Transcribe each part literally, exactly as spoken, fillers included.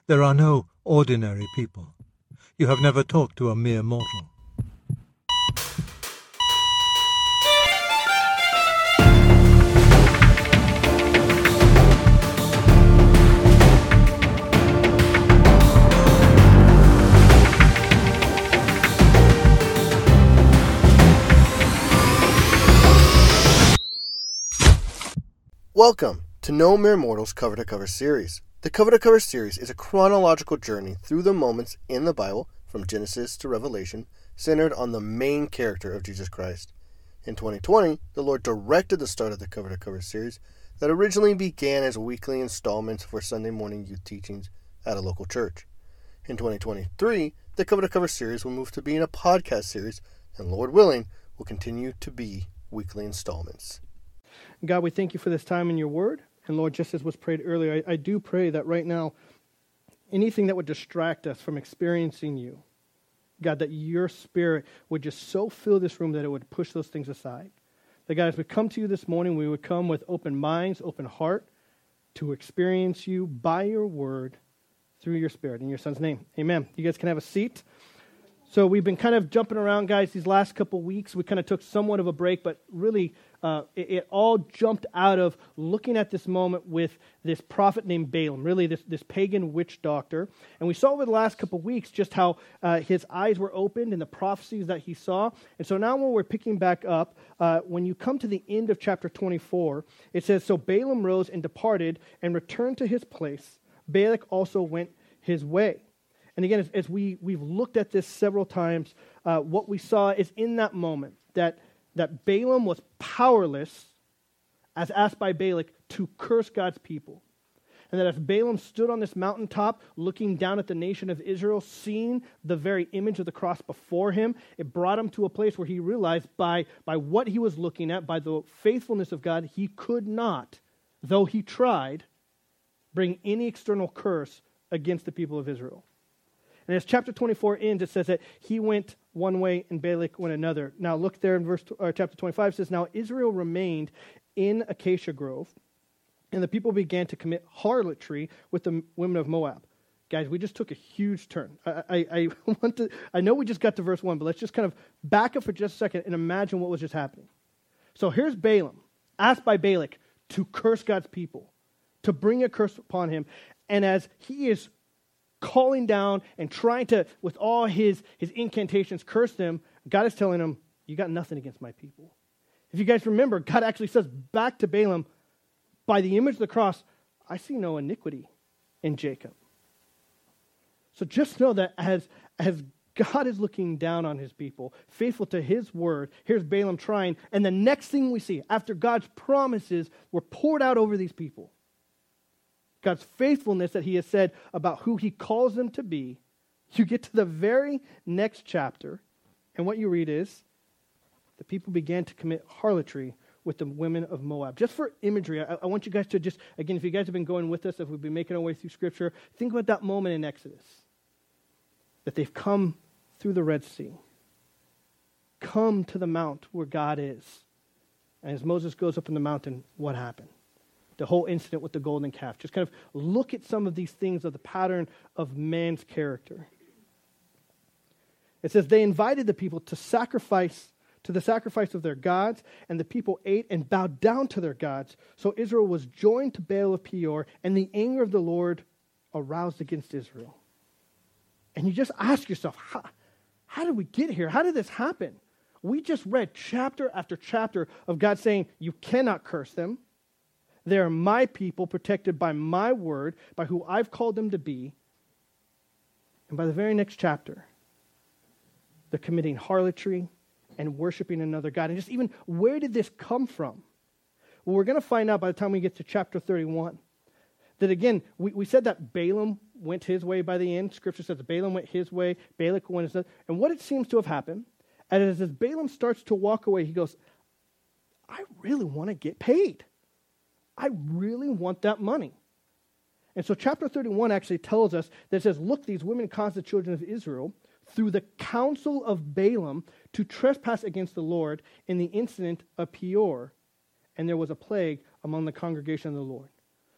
There are no ordinary people. You have never talked to a mere mortal. Welcome to No Mere Mortals Cover to Cover series. The Cover to Cover series is a chronological journey through the moments in the Bible, from Genesis to Revelation, centered on the main character of Jesus Christ. In twenty twenty, the Lord directed the start of the Cover to Cover series that originally began as weekly installments for Sunday morning youth teachings at a local church. In twenty twenty-three, the Cover to Cover series will move to being a podcast series, and Lord willing, will continue to be weekly installments. God, we thank you for this time in your word. And Lord, just as was prayed earlier, I, I do pray that right now, anything that would distract us from experiencing you, God, that your spirit would just so fill this room that it would push those things aside. That God, as we come to you this morning, we would come with open minds, open heart to experience you by your word through your spirit. In your son's name, amen. You guys can have a seat. So we've been kind of jumping around, guys, these last couple weeks. We kind of took somewhat of a break, but really uh, it, it all jumped out of looking at this moment with this prophet named Balaam, really this, this pagan witch doctor. And we saw over the last couple weeks just how uh, his eyes were opened and the prophecies that he saw. And so now when we're picking back up, uh, when you come to the end of chapter twenty-four, it says, "So Balaam rose and departed and returned to his place. Balak also went his way." And again, as, as we, we've looked at this several times, uh, what we saw is in that moment that, that Balaam was powerless, as asked by Balak, to curse God's people. And that as Balaam stood on this mountaintop, looking down at the nation of Israel, seeing the very image of the cross before him, it brought him to a place where he realized by, by what he was looking at, by the faithfulness of God, he could not, though he tried, bring any external curse against the people of Israel. And as chapter twenty-four ends, it says that he went one way and Balak went another. Now look there in verse or chapter twenty-five, it says, "Now Israel remained in Acacia Grove, and the people began to commit harlotry with the women of Moab." Guys, we just took a huge turn. I, I, I want to. I know we just got to verse one, but let's just kind of back up for just a second and imagine what was just happening. So here's Balaam, asked by Balak to curse God's people, to bring a curse upon him, and as he is calling down and trying to, with all his, his incantations, curse them, God is telling him, you got nothing against my people. If you guys remember, God actually says back to Balaam, by the image of the cross, I see no iniquity in Jacob. So just know that as, as God is looking down on his people, faithful to his word, here's Balaam trying, and the next thing we see, after God's promises were poured out over these people, God's faithfulness that he has said about who he calls them to be, you get to the very next chapter, and what you read is, the people began to commit harlotry with the women of Moab. Just for imagery, I, I want you guys to just, again, if you guys have been going with us, if we've been making our way through Scripture, think about that moment in Exodus, that they've come through the Red Sea, come to the mount where God is, and as Moses goes up in the mountain, what happened? The whole incident with the golden calf. Just kind of look at some of these things of the pattern of man's character. It says, they invited the people to sacrifice, to the sacrifice of their gods, and the people ate and bowed down to their gods. So Israel was joined to Baal of Peor, and the anger of the Lord aroused against Israel. And you just ask yourself, how, how did we get here? How did this happen? We just read chapter after chapter of God saying, you cannot curse them. They are my people, protected by my word, by who I've called them to be. And by the very next chapter, they're committing harlotry and worshiping another God. And just even, where did this come from? Well, we're going to find out by the time we get to chapter thirty-one. That again, we, we said that Balaam went his way by the end. Scripture says that Balaam went his way, Balak went his way. And what it seems to have happened, as, as Balaam starts to walk away, he goes, I really want to get paid. I really want that money. And so chapter thirty-one actually tells us that it says, look, these women caused the children of Israel through the counsel of Balaam to trespass against the Lord in the incident of Peor, and there was a plague among the congregation of the Lord.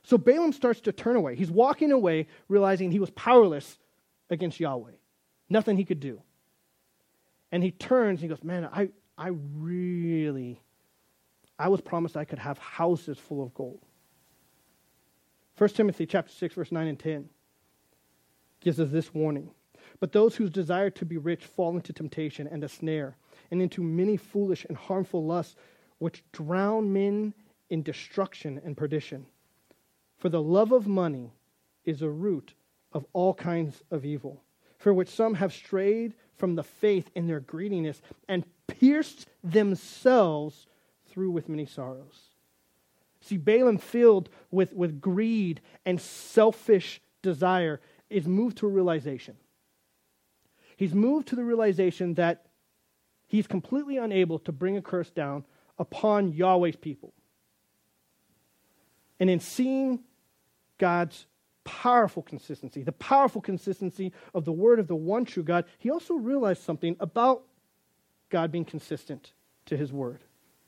So Balaam starts to turn away. He's walking away, realizing he was powerless against Yahweh. Nothing he could do. And he turns and he goes, man, I, I really, I was promised I could have houses full of gold. First Timothy chapter six, verse nine and ten gives us this warning. But those whose desire to be rich fall into temptation and a snare, and into many foolish and harmful lusts, which drown men in destruction and perdition. For the love of money is a root of all kinds of evil, for which some have strayed from the faith in their greediness and pierced themselves through with many sorrows. See, Balaam, filled with, with greed and selfish desire, is moved to a realization. He's moved to the realization that he's completely unable to bring a curse down upon Yahweh's people. And in seeing God's powerful consistency, the powerful consistency of the word of the one true God, he also realized something about God being consistent to his word.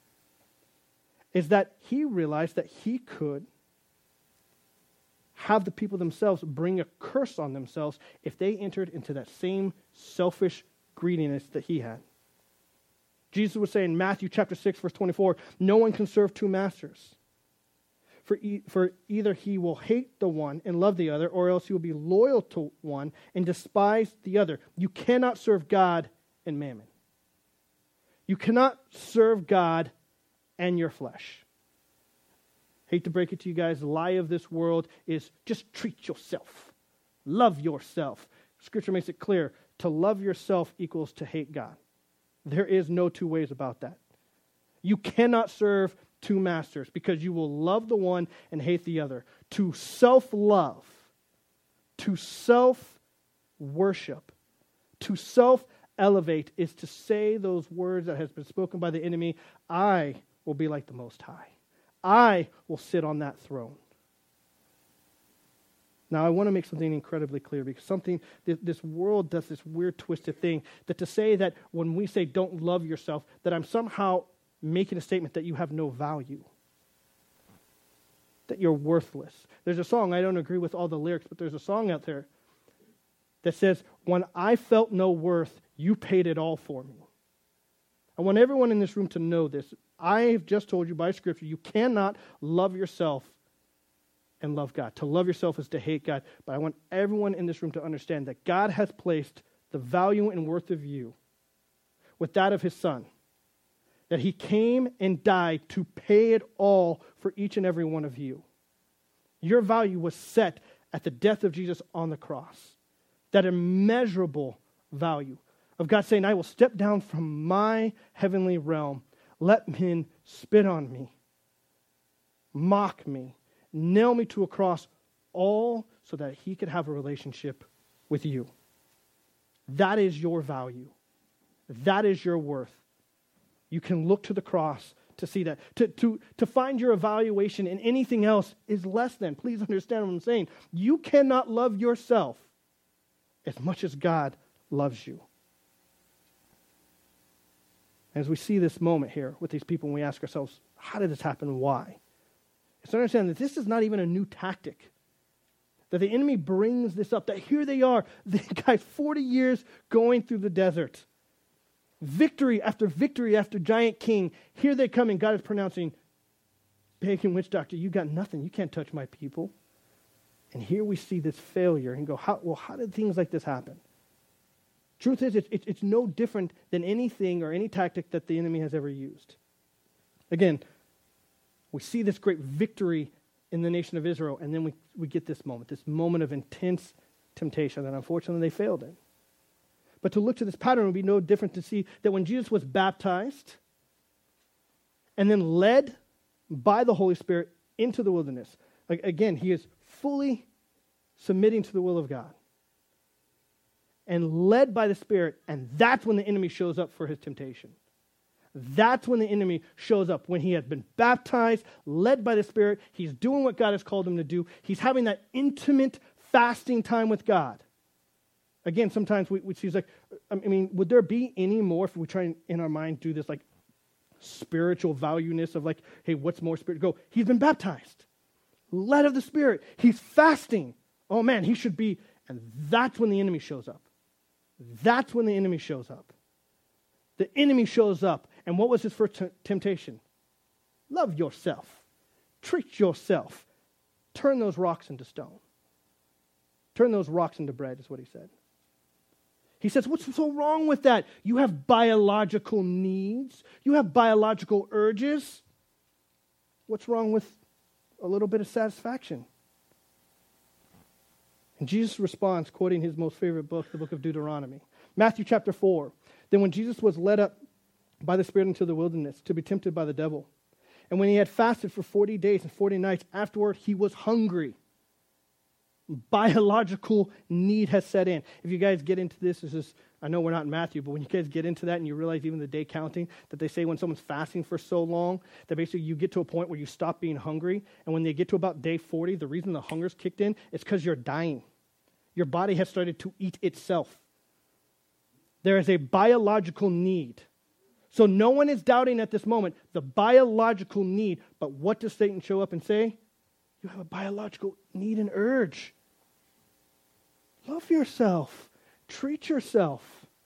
Is that he realized that he could have the people themselves bring a curse on themselves if they entered into that same selfish greediness that he had. Jesus would say in Matthew chapter six, verse twenty-four, no one can serve two masters. For, e- for either he will hate the one and love the other, or else he will be loyal to one and despise the other. You cannot serve God and mammon. You cannot serve God and your flesh. Hate to break it to you guys, the lie of this world is just treat yourself. Love yourself. Scripture makes it clear, to love yourself equals to hate God. There is no two ways about that. You cannot serve two masters because you will love the one and hate the other. To self-love, to self-worship, to self-elevate is to say those words that has been spoken by the enemy, I will be like the Most High. I will sit on that throne. Now, I want to make something incredibly clear because something, this world does this weird twisted thing that to say that when we say don't love yourself, that I'm somehow making a statement that you have no value, that you're worthless. There's a song, I don't agree with all the lyrics, but there's a song out there that says, when I felt no worth, you paid it all for me. I want everyone in this room to know this. I've just told you by Scripture, you cannot love yourself and love God. To love yourself is to hate God. But I want everyone in this room to understand that God has placed the value and worth of you with that of his Son. That he came and died to pay it all for each and every one of you. Your value was set at the death of Jesus on the cross. That immeasurable value of God saying, I will step down from my heavenly realm. Let men spit on me, mock me, nail me to a cross, all so that he could have a relationship with you. That is your value. That is your worth. You can look to the cross to see that. To, to, to find your evaluation in anything else is less than. Please understand what I'm saying. You cannot love yourself as much as God loves you. As we see this moment here with these people, and we ask ourselves, how did this happen? Why? It's to understand that this is not even a new tactic. That the enemy brings this up. That here they are, the guys, forty years going through the desert. Victory after victory after giant king. Here they come, and God is pronouncing, pagan witch doctor, you got nothing. You can't touch my people. And here we see this failure and go, how, well, how did things like this happen? Truth is, it's, it's no different than anything or any tactic that the enemy has ever used. Again, we see this great victory in the nation of Israel, and then we, we get this moment, this moment of intense temptation that unfortunately they failed in. But to look to this pattern would be no different to see that when Jesus was baptized and then led by the Holy Spirit into the wilderness, like again, he is fully submitting to the will of God and led by the Spirit, and that's when the enemy shows up for his temptation. That's when the enemy shows up, when he has been baptized, led by the Spirit. He's doing what God has called him to do. He's having that intimate fasting time with God. Again, sometimes we, we see like, I mean, would there be any more if we try and in our mind do this like spiritual valueness of like, hey, what's more spiritual? Go, he's been baptized. led of the Spirit. He's fasting. Oh man, he should be. And that's when the enemy shows up. That's when the enemy shows up. The enemy shows up. And what was his first t- temptation? Love yourself. Treat yourself. Turn those rocks into stone. Turn those rocks into bread is what he said. He says, what's so wrong with that? You have biological needs. You have biological urges. What's wrong with a little bit of satisfaction? And Jesus responds, quoting his most favorite book, the book of Deuteronomy. Matthew chapter four. Then when Jesus was led up by the Spirit into the wilderness to be tempted by the devil, and when he had fasted for forty days and forty nights, afterward he was hungry. Biological need has set in. If you guys get into this, this is, I know we're not in Matthew, but when you guys get into that and you realize even the day counting, that they say when someone's fasting for so long, that basically you get to a point where you stop being hungry, and when they get to about day forty, the reason the hunger's kicked in is because you're dying. Your body has started to eat itself. There is a biological need. So no one is doubting at this moment the biological need, but what does Satan show up and say? You have a biological need and urge. Love yourself. Treat yourself.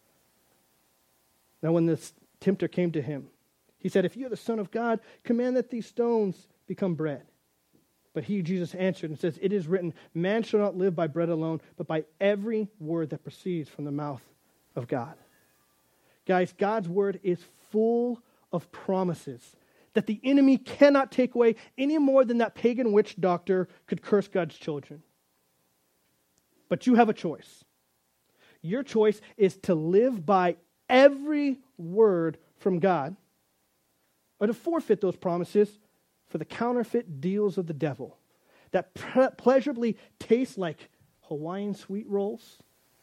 Now when this tempter came to him, he said, if you are the Son of God, command that these stones become bread. But he, Jesus, answered and says, it is written, man shall not live by bread alone, but by every word that proceeds from the mouth of God. Guys, God's word is full of promises that the enemy cannot take away any more than that pagan witch doctor could curse God's children. But you have a choice. Your choice is to live by every word from God, or to forfeit those promises for the counterfeit deals of the devil that pre- pleasurably taste like Hawaiian sweet rolls,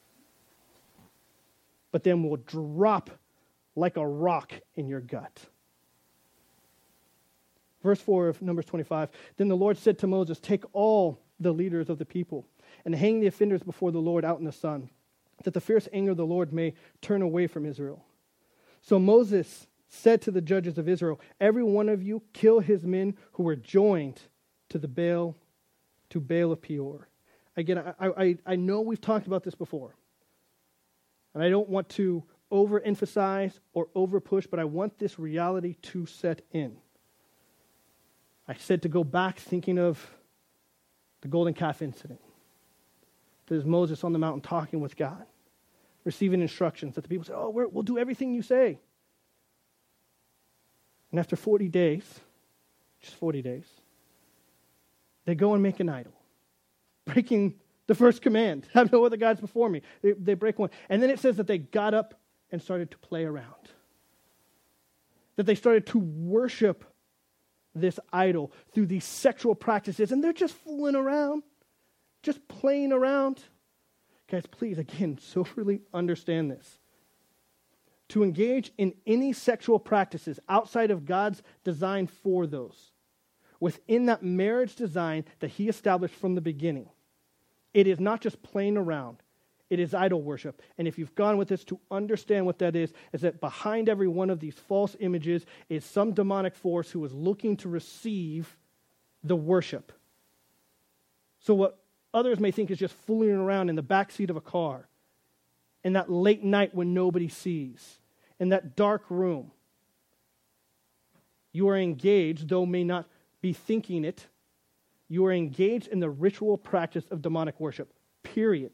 but then will drop like a rock in your gut. Verse four of Numbers twenty-five, then the Lord said to Moses, take all the leaders of the people and hang the offenders before the Lord out in the sun, that the fierce anger of the Lord may turn away from Israel. So Moses said to the judges of Israel, every one of you kill his men who were joined to the Baal, to Baal of Peor. Again, I, I, I know we've talked about this before, and I don't want to overemphasize or overpush, but I want this reality to set in. I said to go back thinking of the golden calf incident. There's Moses on the mountain talking with God, receiving instructions that the people say, oh, we're, we'll do everything you say. And after forty days, just forty days, they go and make an idol, breaking the first command. Have no other gods before me. They, they break one. And then it says that they got up and started to play around. That they started to worship this idol through these sexual practices. And they're just fooling around, just playing around. Guys, please, again, soberly understand this. To engage in any sexual practices outside of God's design for those, within that marriage design that he established from the beginning, it is not just playing around. It is idol worship. And if you've gone with this to understand what that is, is that behind every one of these false images is some demonic force who is looking to receive the worship. So what others may think is just fooling around in the backseat of a car, in that late night when nobody sees, in that dark room, you are engaged, though may not be thinking it, you are engaged in the ritual practice of demonic worship, period.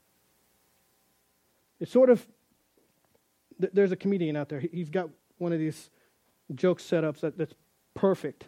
It's sort of, th- there's a comedian out there, he, he's got one of these joke setups that, that's perfect.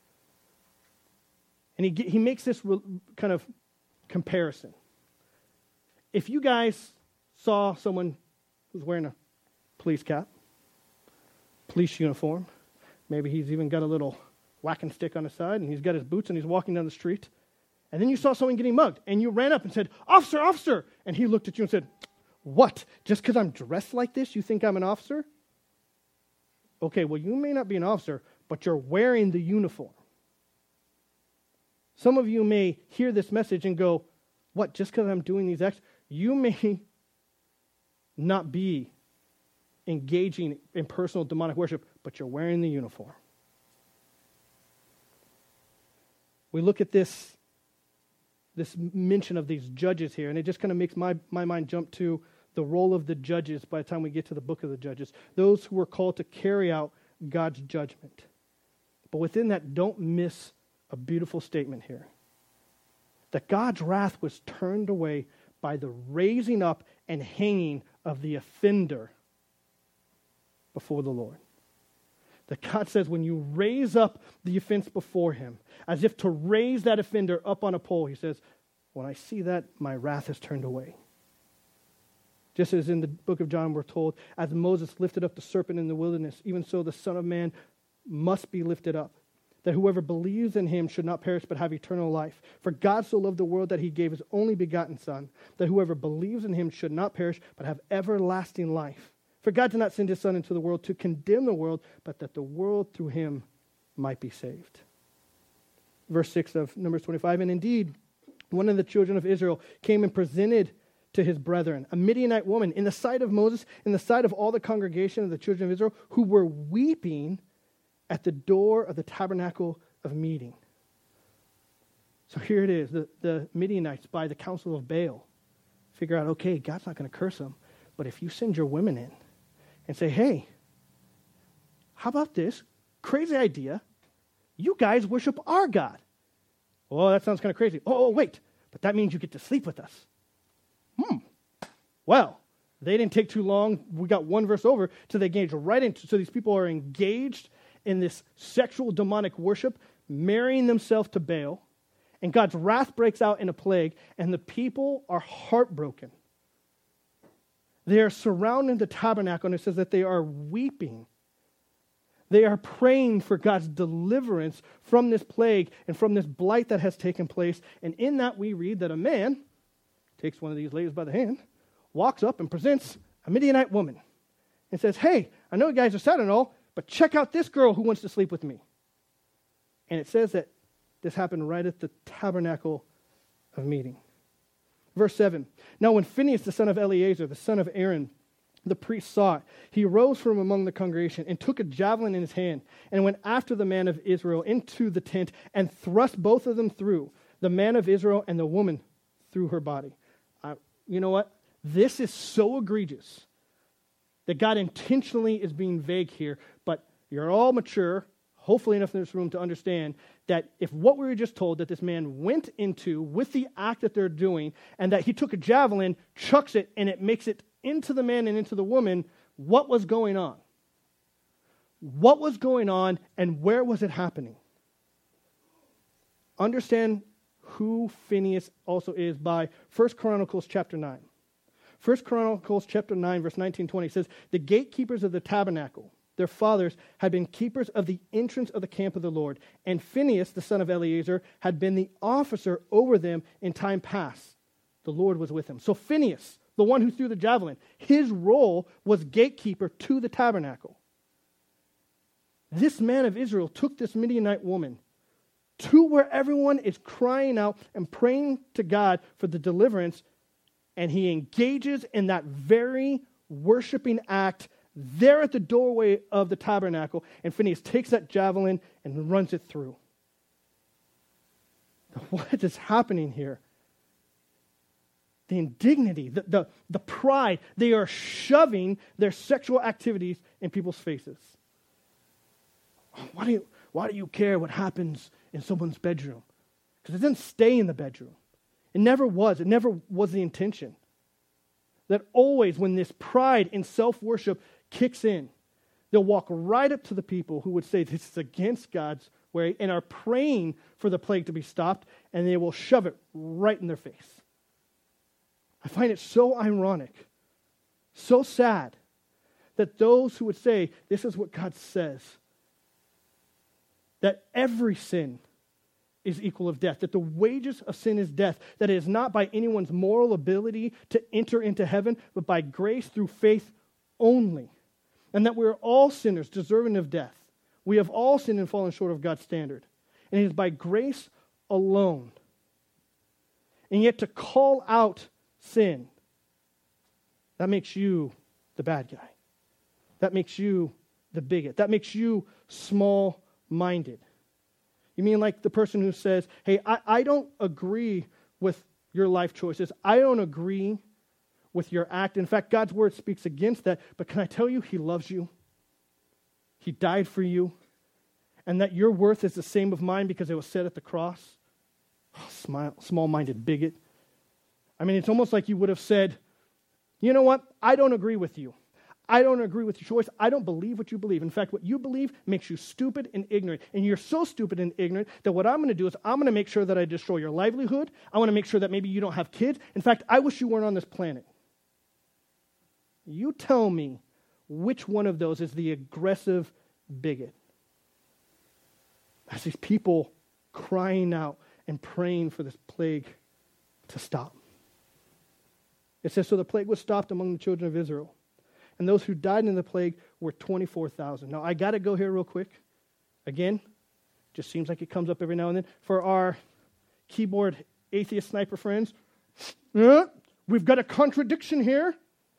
And he he makes this re- kind of comparison. If you guys saw someone who's wearing a police cap, police uniform, maybe he's even got a little whacking stick on his side, and he's got his boots, and he's walking down the street, and then you saw someone getting mugged, and you ran up and said, officer, officer, and he looked at you and said, what? Just because I'm dressed like this, you think I'm an officer? Okay, well, you may not be an officer, but you're wearing the uniform. Some of you may hear this message and go, what, just because I'm doing these acts? You may not be engaging in personal demonic worship, but you're wearing the uniform. We look at this, this mention of these judges here, and it just kind of makes my, my mind jump to the role of the judges by the time we get to the book of the Judges. Those who were called to carry out God's judgment. But within that, don't miss a beautiful statement here. That God's wrath was turned away by the raising up and hanging of the offender before the Lord. That God says when you raise up the offense before him, as if to raise that offender up on a pole, he says, when I see that, my wrath is turned away. Just as in the book of John we're told, as Moses lifted up the serpent in the wilderness, even so the Son of Man must be lifted up, that whoever believes in him should not perish but have eternal life. For God so loved the world that he gave his only begotten Son, that whoever believes in him should not perish but have everlasting life. For God did not send his Son into the world to condemn the world, but that the world through him might be saved. Verse six of Numbers twenty-five, and indeed, one of the children of Israel came and presented to his brethren, a Midianite woman, in the sight of Moses, in the sight of all the congregation of the children of Israel, who were weeping at the door of the tabernacle of meeting. So here it is, the, the Midianites, by the counsel of Baal, figure out, okay, God's not going to curse them, but if you send your women in and say, hey, how about this? Crazy idea. You guys worship our God. Oh, that sounds kind of crazy. Oh, oh, wait, but that means you get to sleep with us. Hmm. Well, they didn't take too long. We got one verse over till they engaged right into. So these people are engaged in this sexual demonic worship, marrying themselves to Baal, and God's wrath breaks out in a plague, and the people are heartbroken. They are surrounding the tabernacle, and it says that they are weeping. They are praying for God's deliverance from this plague and from this blight that has taken place. And in that we read that a man takes one of these ladies by the hand, walks up and presents a Midianite woman and says, hey, I know you guys are sad and all, but check out this girl who wants to sleep with me. And it says that this happened right at the tabernacle of meeting. Verse seven, now when Phinehas, the son of Eleazar, the son of Aaron, the priest saw it, he rose from among the congregation and took a javelin in his hand and went after the man of Israel into the tent and thrust both of them through, the man of Israel and the woman through her body. Uh, you know what? This is so egregious that God intentionally is being vague here, but you're all mature, hopefully enough in this room to understand that if what we were just told that this man went into with the act that they're doing and that he took a javelin, chucks it, and it makes it into the man and into the woman, what was going on? What was going on and where was it happening? Understand who Phinehas also is by First Chronicles chapter nine. First Chronicles chapter nine, verse nineteen twenty says, the gatekeepers of the tabernacle, their fathers, had been keepers of the entrance of the camp of the Lord, and Phinehas, the son of Eleazar, had been the officer over them in time past. The Lord was with him. So Phinehas, the one who threw the javelin, his role was gatekeeper to the tabernacle. This man of Israel took this Midianite woman to where everyone is crying out and praying to God for the deliverance, and he engages in that very worshiping act there at the doorway of the tabernacle, and Phinehas takes that javelin and runs it through. What is happening here? The indignity, the, the, the pride, they are shoving their sexual activities in people's faces. Why do you, why do you care what happens in someone's bedroom? Because it doesn't stay in the bedroom. It never was. It never was the intention. That always when this pride and self-worship kicks in, they'll walk right up to the people who would say this is against God's way and are praying for the plague to be stopped, and they will shove it right in their face. I find it so ironic, so sad, that those who would say this is what God says, that every sin is equal of death, that the wages of sin is death, that it is not by anyone's moral ability to enter into heaven, but by grace through faith only, and that we're all sinners deserving of death. We have all sinned and fallen short of God's standard, and it is by grace alone. And yet to call out sin, that makes you the bad guy. That makes you the bigot. That makes you small-minded. You mean like the person who says, hey, I, I don't agree with your life choices. I don't agree with your act. In fact, God's word speaks against that. But can I tell you, he loves you. He died for you. And that your worth is the same of mine because it was said at the cross. Oh, smile, small-minded bigot. I mean, it's almost like you would have said, you know what? I don't agree with you. I don't agree with your choice. I don't believe what you believe. In fact, what you believe makes you stupid and ignorant. And you're so stupid and ignorant that what I'm going to do is I'm going to make sure that I destroy your livelihood. I want to make sure that maybe you don't have kids. In fact, I wish you weren't on this planet. You tell me which one of those is the aggressive bigot. As these people crying out and praying for this plague to stop. It says, so the plague was stopped among the children of Israel. And those who died in the plague were twenty-four thousand. Now, I got to go here real quick. Again, just seems like it comes up every now and then. For our keyboard atheist sniper friends, uh, we've got a contradiction here.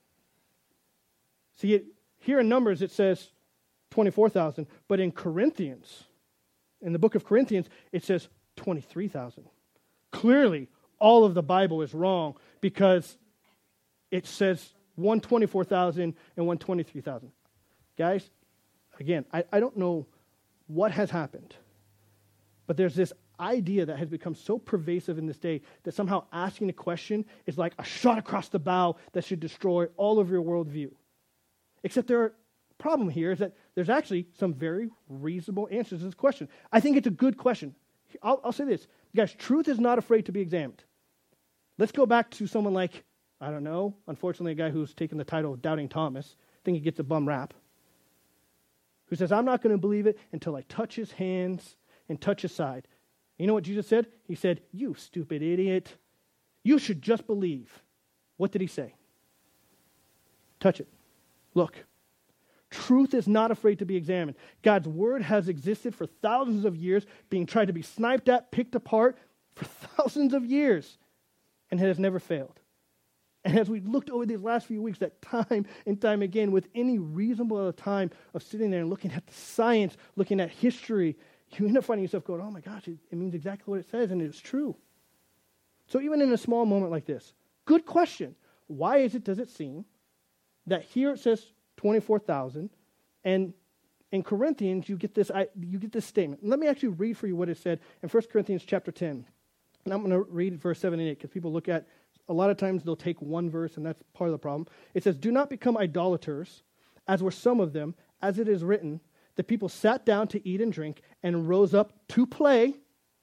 See, it, here in Numbers it says twenty-four thousand, but in Corinthians, in the book of Corinthians, it says twenty-three thousand. Clearly, all of the Bible is wrong because it says one twenty-four thousand and one twenty-three thousand. Guys, again, I, I don't know what has happened, but there's this idea that has become so pervasive in this day that somehow asking a question is like a shot across the bow that should destroy all of your worldview. Except there are problem here is that there's actually some very reasonable answers to this question. I think it's a good question. I'll, I'll say this. Guys, truth is not afraid to be examined. Let's go back to someone like, I don't know, unfortunately a guy who's taken the title of Doubting Thomas. I think he gets a bum rap. Who says, I'm not going to believe it until I touch his hands and touch his side. You know what Jesus said? He said, you stupid idiot. You should just believe. What did he say? Touch it. Look. Truth is not afraid to be examined. God's word has existed for thousands of years, being tried to be sniped at, picked apart for thousands of years, and it has never failed. And as we looked over these last few weeks, that time and time again, with any reasonable time of sitting there and looking at the science, looking at history, you end up finding yourself going, oh my gosh, it, it means exactly what it says, and it's true. So even in a small moment like this, good question. Why is it, does it seem, that here it says twenty-four thousand, and in Corinthians you get this I, you get this statement. Let me actually read for you what it said in First Corinthians chapter ten. And I'm going to read verse seven and eight because people look at, a lot of times they'll take one verse, and that's part of the problem. It says, do not become idolaters, as were some of them, as it is written, the people sat down to eat and drink and rose up to play,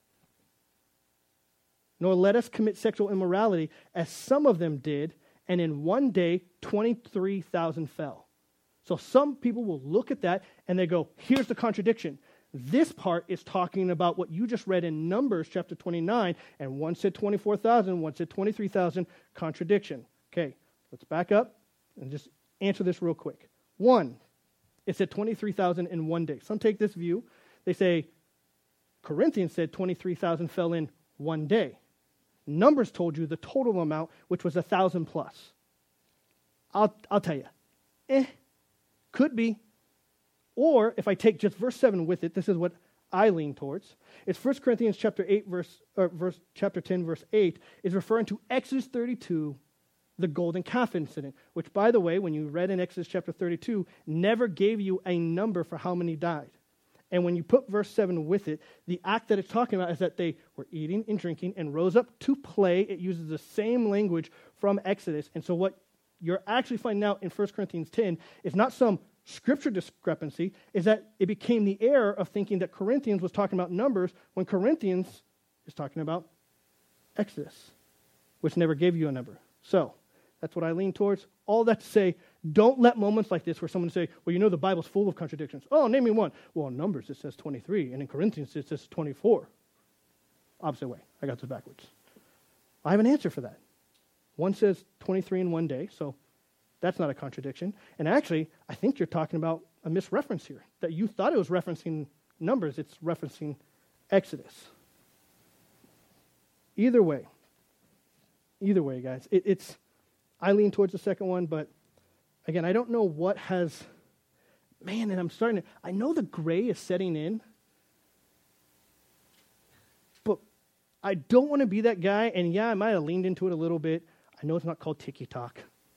nor let us commit sexual immorality, as some of them did, and in one day twenty-three thousand fell. So some people will look at that and they go, here's the contradiction. This part is talking about what you just read in Numbers chapter twenty-nine, and one said twenty-four thousand, one said twenty-three thousand, contradiction. Okay, let's back up and just answer this real quick. One, it said twenty-three thousand in one day. Some take this view. They say Corinthians said twenty-three thousand fell in one day. Numbers told you the total amount, which was one thousand plus. I'll, I'll tell you, eh, could be. Or if I take just verse seven with it, this is what I lean towards. It's First Corinthians chapter eight, verse, or verse chapter ten, verse eight, is referring to Exodus thirty-two, the golden calf incident, which, by the way, when you read in Exodus chapter thirty-two, never gave you a number for how many died. And when you put verse seven with it, the act that it's talking about is that they were eating and drinking and rose up to play. It uses the same language from Exodus. And so what you're actually finding out in First Corinthians ten is not some scripture discrepancy, is that it became the error of thinking that Corinthians was talking about Numbers when Corinthians is talking about Exodus, which never gave you a number. So that's what I lean towards. All that to say, don't let moments like this where someone say, well, you know the Bible's full of contradictions. Oh, name me one. Well, in Numbers it says twenty-three, and in Corinthians it says twenty-four. Opposite way. I got this backwards. I have an answer for that. One says twenty-three in one day, so that's not a contradiction. And actually, I think you're talking about a misreference here, that you thought it was referencing Numbers. It's referencing Exodus. Either way, either way, guys, it, it's, I lean towards the second one, but again, I don't know what has, man, and I'm starting to, I know the gray is setting in, I don't want to be that guy, and yeah, I might have leaned into it a little bit. I know it's not called TikTok.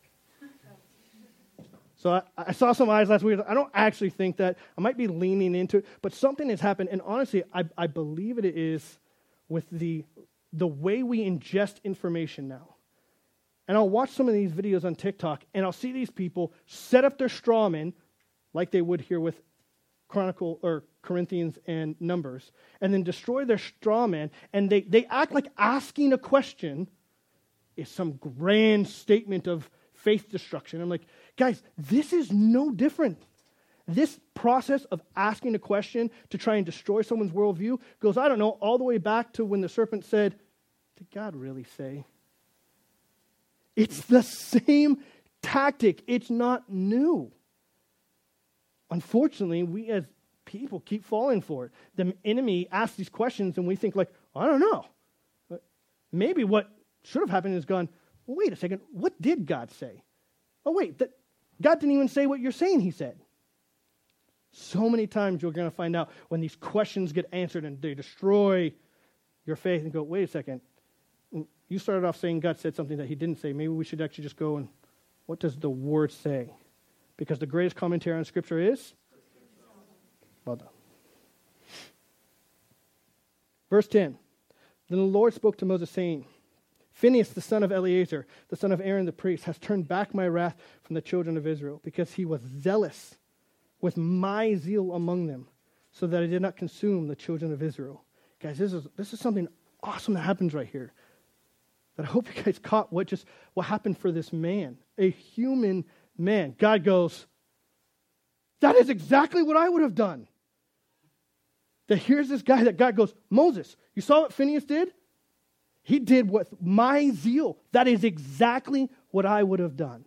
So I, I saw some eyes last week. I don't actually think that. I might be leaning into it, but something has happened, and honestly, I, I believe it is with the the way we ingest information now. And I'll watch some of these videos on TikTok, and I'll see these people set up their straw men like they would here with Chronicle or Corinthians and Numbers, and then destroy their straw man, and they, they act like asking a question is some grand statement of faith destruction. I'm like, guys, this is no different. This process of asking a question to try and destroy someone's worldview goes, I don't know, all the way back to when the serpent said, did God really say? It's the same tactic. It's not new. Unfortunately, we as people keep falling for it. The enemy asks these questions and we think like, I don't know. Maybe what should have happened is gone, well, wait a second, what did God say? Oh, wait, that God didn't even say what you're saying he said. So many times you're going to find out when these questions get answered and they destroy your faith and go, wait a second, you started off saying God said something that he didn't say. Maybe we should actually just go and, what does the word say? Because the greatest commentary on Scripture is? Well done. Verse ten. Then the Lord spoke to Moses, saying, Phinehas, the son of Eleazar, the son of Aaron the priest, has turned back my wrath from the children of Israel, because he was zealous with my zeal among them, so that I did not consume the children of Israel. Guys, this is this is something awesome that happens right here. That I hope you guys caught what just what happened for this man, a human man. God goes, that is exactly what I would have done. That here's this guy that God goes, Moses, you saw what Phinehas did? He did with my zeal. That is exactly what I would have done.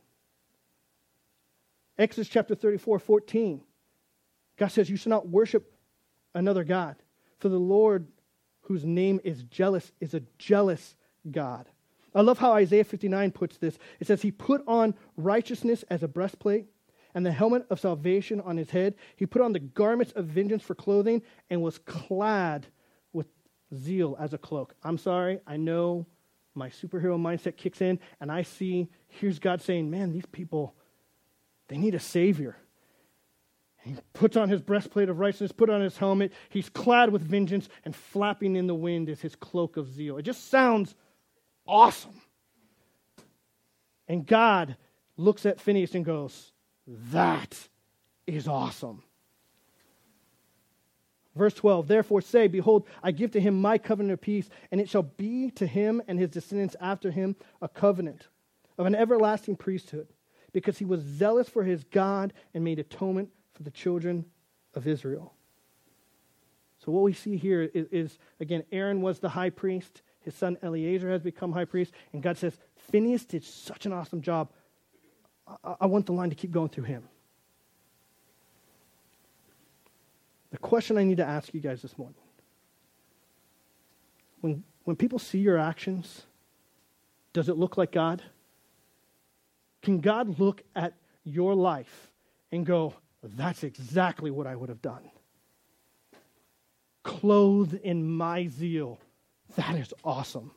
Exodus chapter thirty-four, fourteen. God says, you shall not worship another God, for the Lord, whose name is jealous, is a jealous God. I love how Isaiah fifty-nine puts this. It says, he put on righteousness as a breastplate and the helmet of salvation on his head. He put on the garments of vengeance for clothing and was clad with zeal as a cloak. I'm sorry, I know my superhero mindset kicks in, and I see, here's God saying, man, these people, they need a savior. He puts on his breastplate of righteousness, put on his helmet. He's clad with vengeance, and flapping in the wind is his cloak of zeal. It just sounds awesome. And God looks at Phinehas and goes, that is awesome. Verse twelve, therefore say, behold, I give to him my covenant of peace, and it shall be to him and his descendants after him a covenant of an everlasting priesthood, because he was zealous for his God and made atonement for the children of Israel. So what we see here is, is, again, Aaron was the high priest. His son Eleazar has become high priest. And God says, Phinehas did such an awesome job. I, I want the line to keep going through him. The question I need to ask you guys this morning. When, when people see your actions, does it look like God? Can God look at your life and go, that's exactly what I would have done? Clothed in my zeal. That is awesome.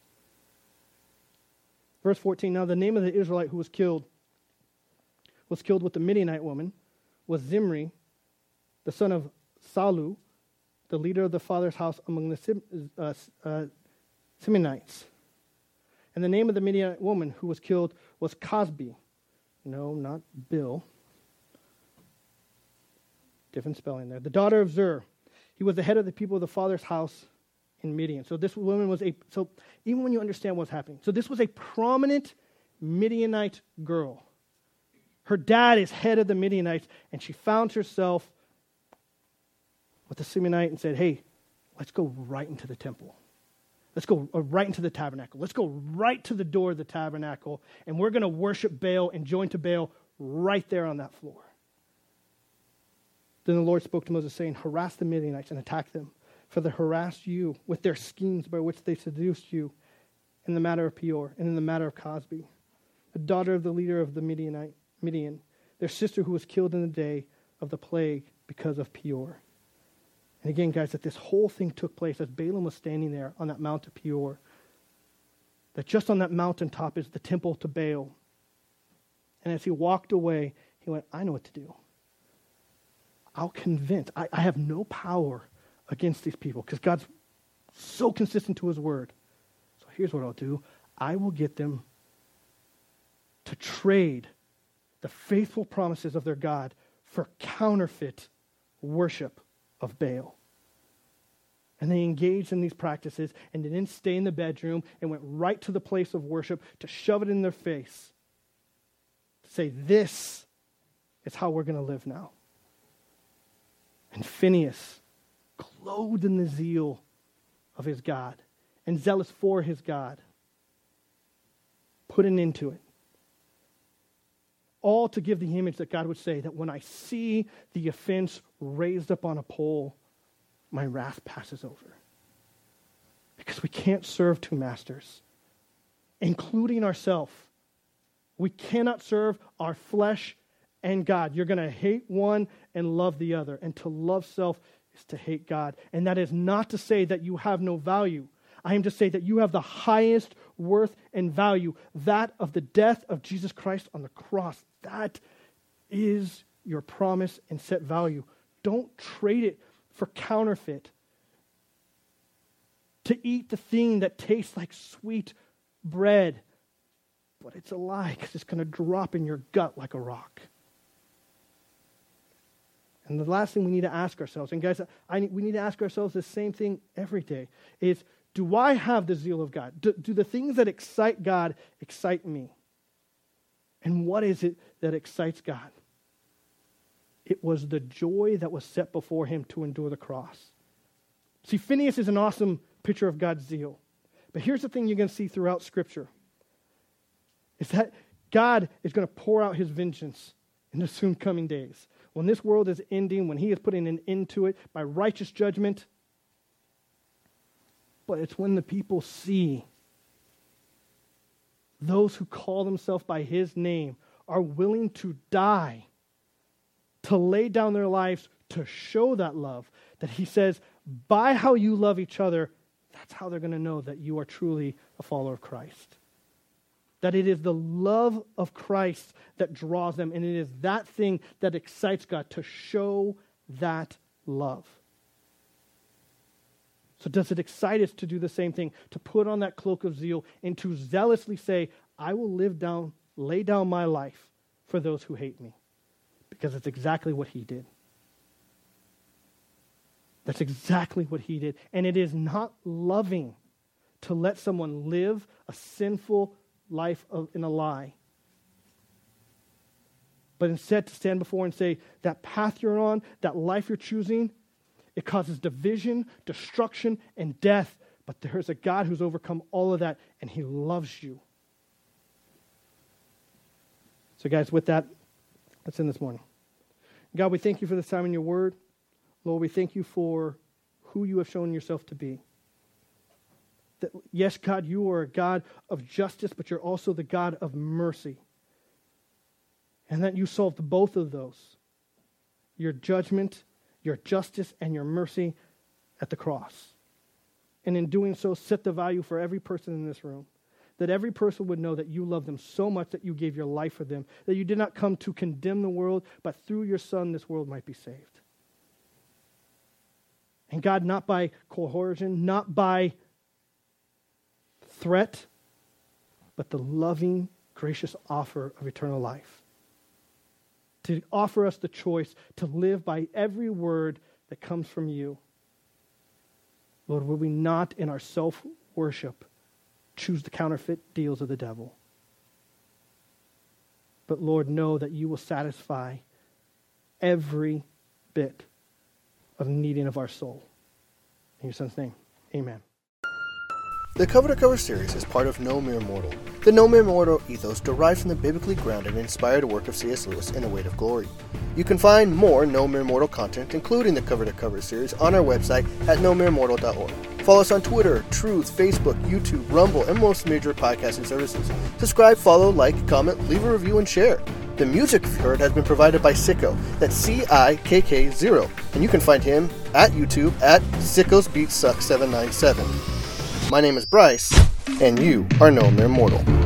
Verse fourteen, now the name of the Israelite who was killed, was killed with the Midianite woman, was Zimri, the son of Salu, the leader of the father's house among the Sim, uh, uh, Simeonites. And the name of the Midianite woman who was killed was Cosbi. No, not Bill. Different spelling there. The daughter of Zur. He was the head of the people of the father's house in Midian. So this woman was a, so even when you understand what's happening, so this was a prominent Midianite girl. Her dad is head of the Midianites, and she found herself with the Simeonite and said, hey, let's go right into the temple. Let's go right into the tabernacle. Let's go right to the door of the tabernacle, and we're going to worship Baal and join to Baal right there on that floor. Then the Lord spoke to Moses, saying, harass the Midianites and attack them, for they harassed you with their schemes by which they seduced you in the matter of Peor and in the matter of Cosbi, the daughter of the leader of the Midianite, Midian, their sister who was killed in the day of the plague because of Peor. And again, guys, that this whole thing took place as Balaam was standing there on that Mount of Peor. That just on that mountaintop is the temple to Baal. And as he walked away, he went, I know what to do. I'll convince. I, I have no power against these people because God's so consistent to his word. So here's what I'll do. I will get them to trade the faithful promises of their God for counterfeit worship of Baal. And they engaged in these practices and they didn't stay in the bedroom and went right to the place of worship to shove it in their face. To say, this is how we're going to live now. And Phinehas, clothed in the zeal of his God and zealous for his God, put an end to it. All to give the image that God would say that when I see the offense raised up on a pole, my wrath passes over. Because we can't serve two masters, including ourselves. We cannot serve our flesh and God. You're going to hate one and love the other. And to love self is to hate God. And that is not to say that you have no value. I am to say that you have the highest worth and value, that of the death of Jesus Christ on the cross. That is your promise and set value. Don't trade it for counterfeit. To eat the thing that tastes like sweet bread, but it's a lie because it's going to drop in your gut like a rock. And the last thing we need to ask ourselves, and guys, I, we need to ask ourselves the same thing every day, is do I have the zeal of God? Do, do the things that excite God excite me? And what is it that excites God? It was the joy that was set before him to endure the cross. See, Phinehas is an awesome picture of God's zeal. But here's the thing you're going to see throughout Scripture. Is that God is going to pour out his vengeance in the soon coming days. When this world is ending, when he is putting an end to it by righteous judgment. But it's when the people see those who call themselves by his name are willing to die, to lay down their lives to show that love, that he says, by how you love each other, that's how they're going to know that you are truly a follower of Christ. That it is the love of Christ that draws them, and it is that thing that excites God, to show that love. So does it excite us to do the same thing, to put on that cloak of zeal and to zealously say, I will live down, lay down my life for those who hate me? Because it's exactly what he did. That's exactly what he did. And it is not loving to let someone live a sinful life of, in a lie. But instead to stand before and say, that path you're on, that life you're choosing, it causes division, destruction, and death. But there's a God who's overcome all of that, and he loves you. So guys, with that, let's end this morning. God, we thank you for this time in your word. Lord, we thank you for who you have shown yourself to be. That, yes, God, you are a God of justice, but you're also the God of mercy. And that you solved both of those. Your judgment, your justice, and your mercy at the cross. And in doing so, set the value for every person in this room. That every person would know that you love them so much that you gave your life for them. That you did not come to condemn the world, but through your Son, this world might be saved. And God, not by coercion, not by threat, but the loving, gracious offer of eternal life. To offer us the choice to live by every word that comes from you. Lord, will we not in our self-worship choose the counterfeit deals of the devil? But Lord, know that you will satisfy every bit of needing of our soul. In your Son's name, amen. The Cover to Cover series is part of No Mere Mortal. The No Mere Mortal ethos derived from the biblically grounded and inspired work of C S Lewis in A Weight of Glory. You can find more No Mere Mortal content, including the Cover to Cover series, on our website at no mere mortal dot org. Follow us on Twitter, Truth, Facebook, YouTube, Rumble, and most major podcasting services. Subscribe, follow, like, comment, leave a review, and share. The music you've heard has been provided by Sicko. That's C I K K zero. And you can find him at YouTube at Sicko's Beat Suck seven nine seven. My name is Bryce, and you are No Mere Mortal.